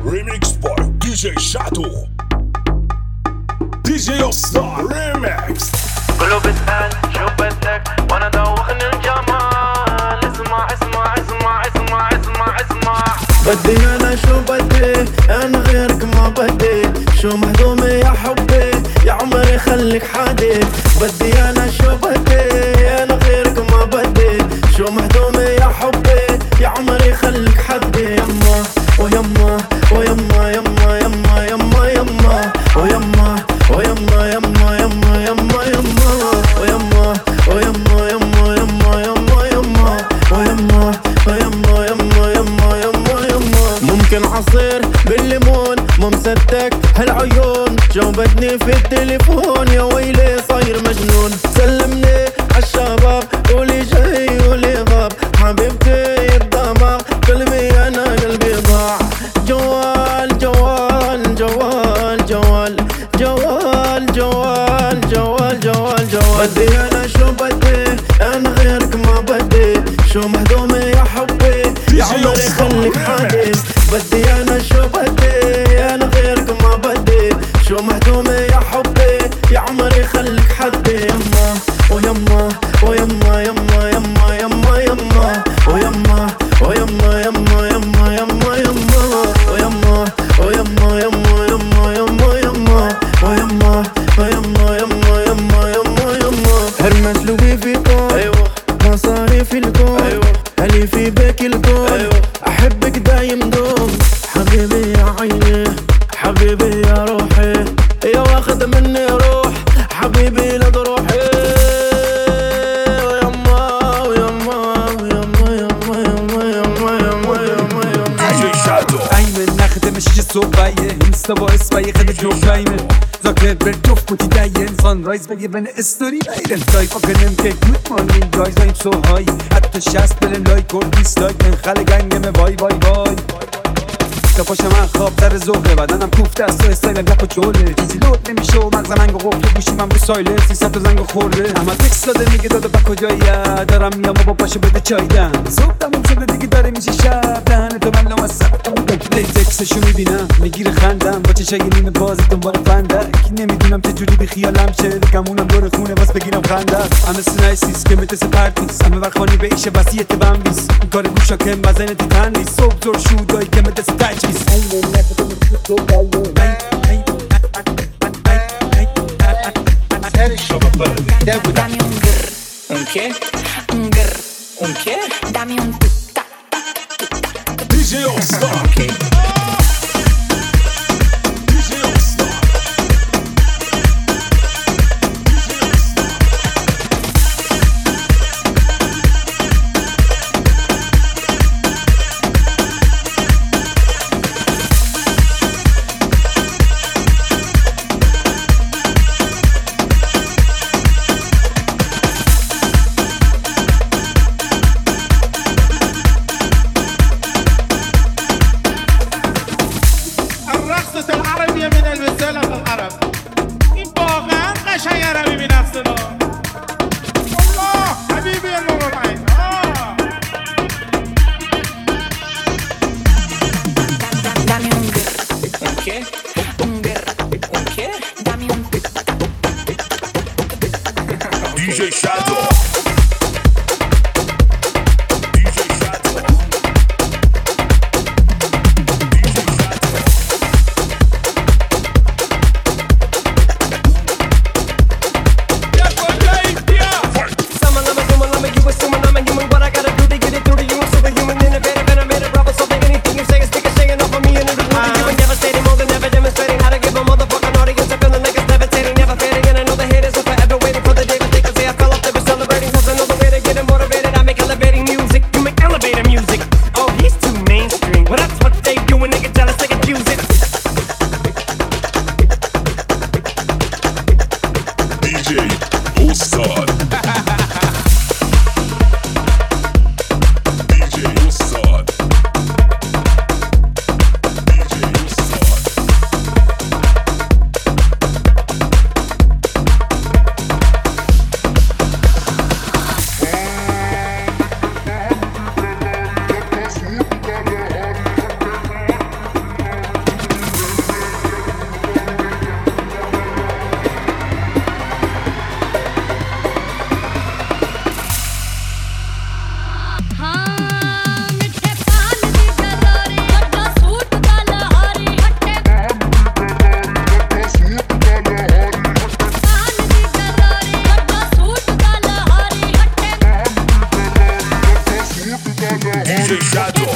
Remix by DJ Shadow DJ All-Star Remix. كله بيسأل شو بدك وانا دوخني الجمال. اسمع اسمع اسمع اسمع اسمع اسمع. بدي انا شو بدي انا غيرك ما بدي. شو مهضومي يا حبي يا عمري خليك حادي. بدي انا شو بدي انا غيرك ما بدي. شو مهضومي يا حبي يا عمري خليك حدي. يما ويما ويما يما يما يما يما ويما ويما يما يما يما يما ويما ويما يما يما يما يما ويما ويما يما يما يما يما. ممكن عصير بالليمون ممسدك هالعيون. جاوبتني في التليفون يا ويلي صاير مجنون. سلمني عالشباب قولي جاي قولي غاب. حبيبتي الدماغ قلبي انا قلبي ضاع. جوال جوال جوال جوال جوال جوال جوال جوال جوال. بدي انا شو بدي انا غيرك ما بدي. شو مهضومي يا حبي يا عمري خليك حادي. بدي انا شو بدي انا غيرك ما بدي. شو مهضومي يا حبي يا عمري خليك حدي. يما ويما ويما يما يما يما يما ويما ويما يما يما يما يما ويما ويما يما يما يما يما ويما ويما يما يما يما يما. هرمس لوي فيتون ايوه مصاري في الكون ايوه. هلي في بيك الكون احبك دايم دوم. حبيبي يا عيني حبيبي يا روحي يا واخد مني روح حبيبي لا تروحي. ويما ويما ويما يما يما يما يما يما يما. DJ Shadow أيمن ناخد مشي الصوباية مستوى اسمعي خدك جو شايمن. ذاكر برتوف متدين صن رايز بجيبن استوري بايرن. دايف اکنم که گود مارنینگ گایز دایم سو های. حتی 60 بلن لایک و دیسلایک من خلق انگمه وای وای وای. تا پاشم من خواب در زهره بدنم کوفته است و استایلم یپ و جوله. چیزی لود نمیشه و مغزم انگو قفل گوشیم هم رو سایله 300 تا زنگو خورده. احمد تکس داده میگه داده با کجایی دارم میام و با پاشو بده چایدن. صبح تموم شده دیگه داره میشه شب. دهنه تو من لامصب تکسشو میبینم میگیره خندم با چشای نیمه باز دنبال فندک. نمیدونم چجوری بی خیالم شه کمونم دور خونه باز بگیرم خندک. همه سنایسیس که متس پرتیس همه ورخانی به ایشه وسیعت بمبیس. این کار گوشا که مزین تیتن نیست. صبح زور شودایی که متس تجویز. Dame un grr. ¿Un qué? Un grr. ¿Un qué? Dame un tic-tac. DJ All-Star Okay. DJ All-Star DJ Shadow.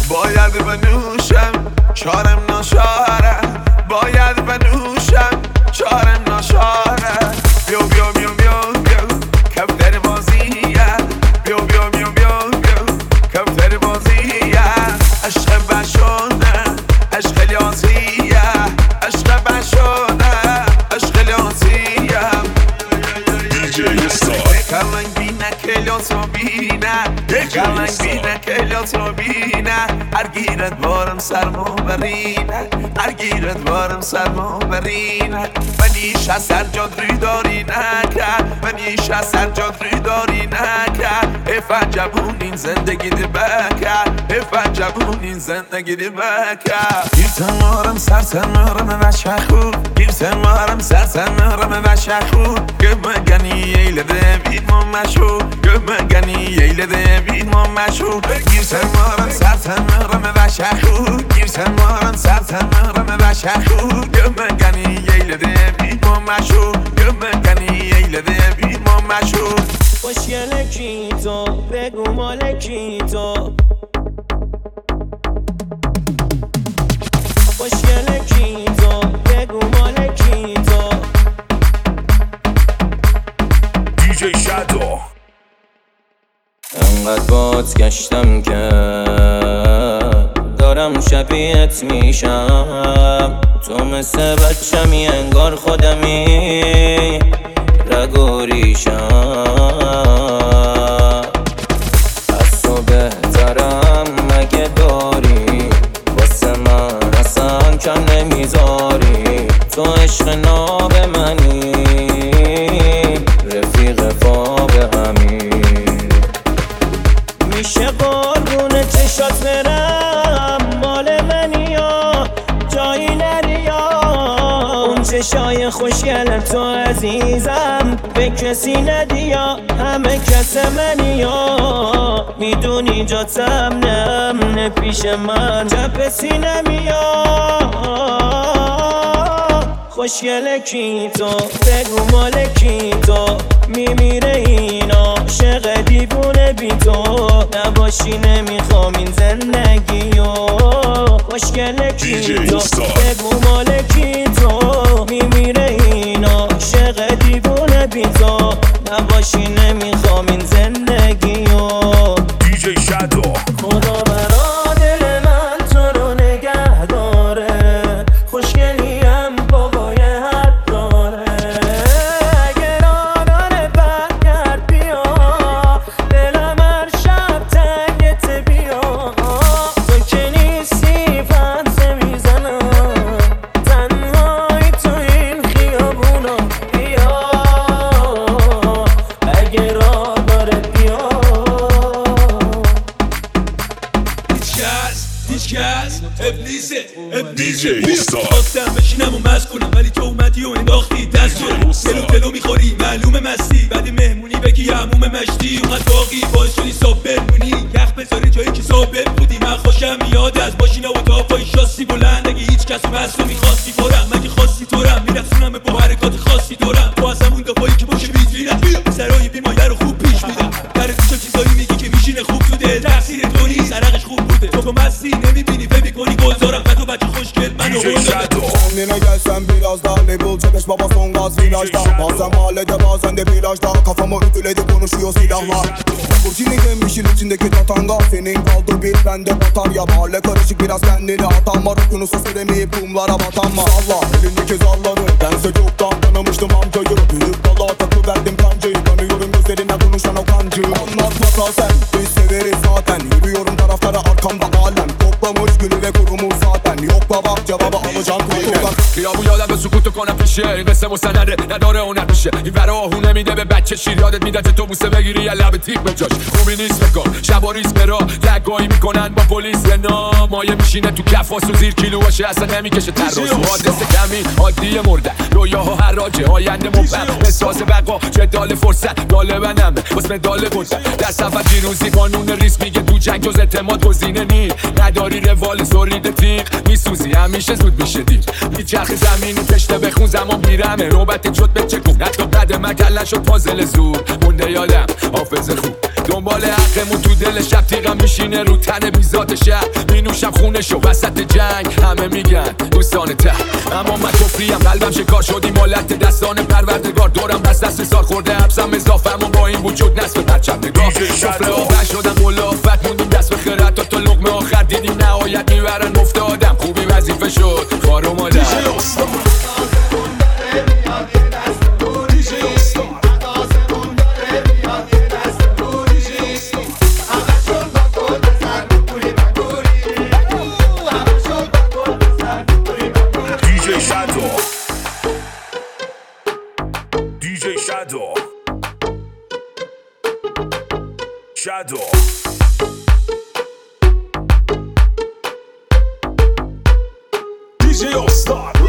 باید بنوشم چارم ناشاره باید بنوشم چارم ناشاره بیو بیو بیو بیو بیو کفتر بازیه بیو بیو بیو بیو بیو کفتر بازیه عشق بشونه عشق لیازیه عشق بشونه عشق لیازیه DJ Star. Kalan bina kelyoso bina Kalan bina kelyoso bina Argiret varım sarmo berina Argiret varım sarmo berina Manish asar jod rydari nakar Manish asar jod rydari nakar Efajabunin zendegi de bakar Efajabunin zendegi de bakar Girsen varım sarsan varım ve şahu Girsen varım sarsan varım ve şahu Gömegani eylede bitmem meşhur Gömegani eylede bitmem meşhur Girsen varım sarsan varım ve şahu Girsen varım sarsan varım ve şahu Gömegani eylede bitmem meşhur Gömegani eylede bitmem meşhur خوشگله کی تو بگو مال کی تو خوشگله کی تو بگو مال کی تو DJ Shadow. انقدر بات گشتم که دارم شبیهت میشم تو مثل بچمی انگار خودمی رگ و ریشم از تو بهترم مگه داری واسه من اصلا کم نمیذاری تو عشق ناب منی رفیق فاب همین میشه قربون چشات برم مال منی یا جایی نری یا اون چشای خوشگل تو عزیزم به کسی ندی یا همه کس منی یا میدونی جاتم نمونه پیش من جب سینمی یا خوشگله کی تو بگو مال کی تو میمیره این عاشق دیوونه بی تو نباشی نمیخوام این زندگیو خوشگله کی تو بگو مال کی تو میمیره این عاشق دیوونه بی تو نباشی نمیخوام این زندگیو DJ Shadow. خدا برا دل من تو رو نگه داره خوشگلیم بابای حد داره اگر آنانه برگرد بیا دلم هر شب تنگت بیا تو که نیستی فنسه میزنم تنهایی تو این خیابونا بیا اگر راه داره بیا هیچ کس ابلیسه DJ Star. خواستم بشینم و مست کنم ولی تو اومدی و انداختی دست رو تلو میخوری معلومه مستی بعد مهمونی بگی عموم مشتی اومد باقی باز شدی صاحب بمونی یخ بذاری جایی که صاحب بودی من خوشم میاد از ماشینا و تاپای شاسی بلند اگه هیچ کس مست رو میخواستی فورم مگه خواستی تورم میرقصونم با حرکات خاصی دورم تو از همون دفایی که باشه ویترینم سرای بیمایه رو خوب پیش میدم در تو چیزایی میگی که میشینه خوب تو دل تقصیر تو نیست سرقش خوب بوده تو مستی نمیبینی فکر کنی گلزارم و تو بچه خوشگل منو DJ Shadow. Kendine gelsen biraz daha label çekeş baba son gaz virajda Bazen mahallede bazen de plajda Kafamı ütüledi konuşuyor silahlar Burçini giymişin içindeki tatanga Senin kaldı bir bende batarya Mahalle karışık biraz kendini atan var Okyanusu seremeyip kumlara batan var Salla elindeki zalları Bense çoktan tanımıştım amcayı Büyük balığa takı verdim kancayı Tanıyorum gözlerine konuşan o kancı Anlatmasa sen biz severiz zaten Yürüyorum taraflara arkamda alem Toplamış gülü ve kurumuş zaten Yok baba cevabı alacağım kulüpten خیابون یادم سکوتو کنم پیشه این قصه مستنده نداره اونر میشه این ور آهو نمیده به بچه شیر یادت میده تو بوسه بگیری یا لب تیپ به جاش خوبی نیست بکن شب و ریز برا دگاهی میکنن با پلیس یه نامایه میشینه تو کفاس و زیر کیلو باشه اصلا نمیکشه تراس حادثه کمی عادی مرده رویاها حراجه آینده مبهم احساس بقا جدال فرصت غالبا همه واسه مدال بودن در سفر پیروزی قانون ریس میگه تو جنگ جز اعتماد گزینه نی نداری روال برید تیغ میسوزی همیشه زود میشه دیر میچرخی زمینی پشته بخون زمان میرمه نوبت شد به چکون حتی بعد مکلن شد پازل زور مونده یادم حافظ خوب دنبال حقمون تو دل شب تیغم میشینه رو تن بیزات شهر مینوشم خونشو وسط جنگ همه میگن دوستان ته اما من توفریم قلبم شکار شدی مالت دستان پروردگار دورم بس دست سال خورده حبسم اضافم و با این وجود نصف پرچم نگاه شفره آبر شدم ملافت موندیم دست به خیرت تا لقمه آخر دیدیم نهایت میبرن مفتادم خوبی وظیفه شد خار اومدم Shadow. DJ All Star.